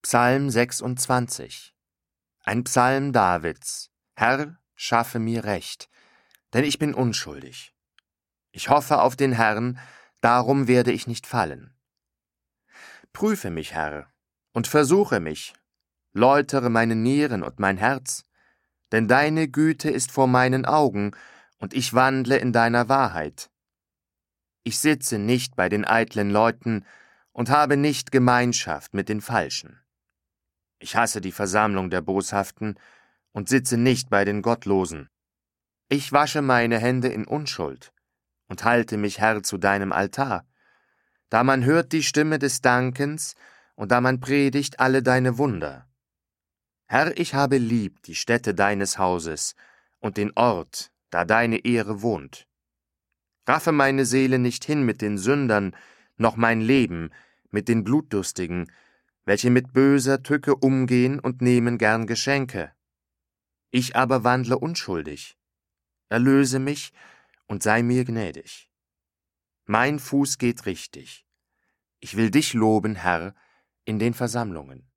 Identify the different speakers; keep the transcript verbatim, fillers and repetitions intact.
Speaker 1: Psalm sechsundzwanzig. Ein Psalm Davids. Herr, schaffe mir Recht, denn ich bin unschuldig. Ich hoffe auf den Herrn, darum werde ich nicht fallen. Prüfe mich, Herr, und versuche mich, läutere meine Nieren und mein Herz, denn deine Güte ist vor meinen Augen, und ich wandle in deiner Wahrheit. Ich sitze nicht bei den eitlen Leuten und habe nicht Gemeinschaft mit den Falschen. Ich hasse die Versammlung der Boshaften und sitze nicht bei den Gottlosen. Ich wasche meine Hände in Unschuld und halte mich, Herr, zu deinem Altar, da man hört die Stimme des Dankens und da man predigt alle deine Wunder. Herr, ich habe lieb die Stätte deines Hauses und den Ort, da deine Ehre wohnt. Raffe meine Seele nicht hin mit den Sündern, noch mein Leben mit den Blutdurstigen, welche mit böser Tücke umgehen und nehmen gern Geschenke. Ich aber wandle unschuldig. Erlöse mich und sei mir gnädig. Mein Fuß geht richtig. Ich will dich loben, Herr, in den Versammlungen.